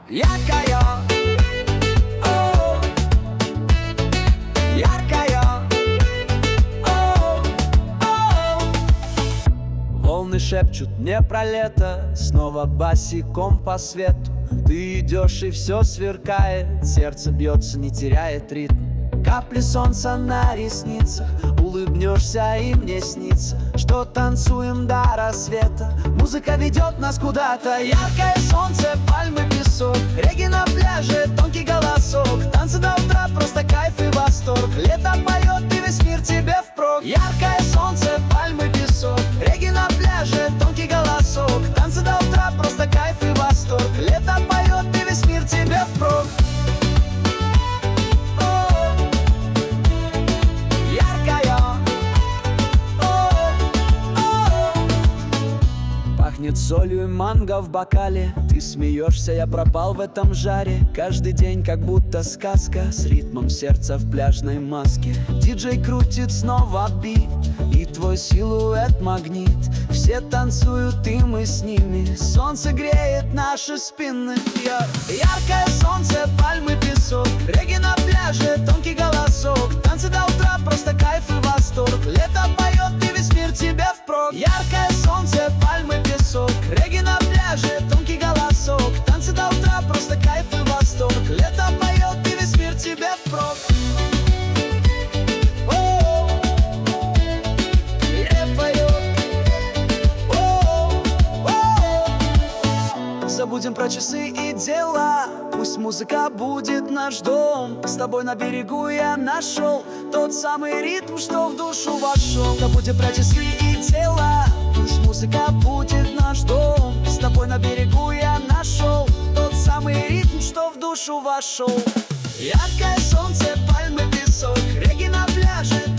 Яркая, о, яркая, о, о. Волны шепчут мне про лето, снова босиком по свету. Ты идешь и все сверкает, сердце бьется, не теряет ритм. Капли солнца на ресницах, улыбнешься и мне снится, что танцуем до рассвета. Музыка ведет нас куда-то. Яркое солнце, пальмы, песок, реги на пляже, тонкий голосок. Танцы до утра, просто кайф и восторг. Лето поет, и весь мир тебе впрок. Яркое солнце, пальмы, песок, реги на пляже, тонкий голосок. Танцы до утра, просто кайф и восторг. Лето поет, и весь мир тебе впрок. Пахнет солью и манго в бокале. Ты смеешься, я пропал в этом жаре. Каждый день как будто сказка, с ритмом сердца в пляжной маске. Диджей крутит снова бит, и твой силуэт магнит. Все танцуют, и мы с ними. Солнце греет наши спины. Яркое солнце, пальмы, песок, реги на пляже, тонкий голосок. Танцы до утра, просто кайф и восторг. Лето поет, и весь мир тебе впрок. Яркое солнце, пальмы, песок, реги на пляже, тонкий голосок. Танцы до утра, просто кайф и восторг. Лето поет, и весь мир тебе впрок. Забудем про часы и дела, пусть музыка будет наш дом. С тобой на берегу я нашел тот самый ритм, что в душу вошел. Забудем про часы и дела, пусть музыка будет наш дом. С тобой на берегу я нашел тот самый ритм, что в душу вошел. Яркое солнце, пальмы, песок, реги на пляже,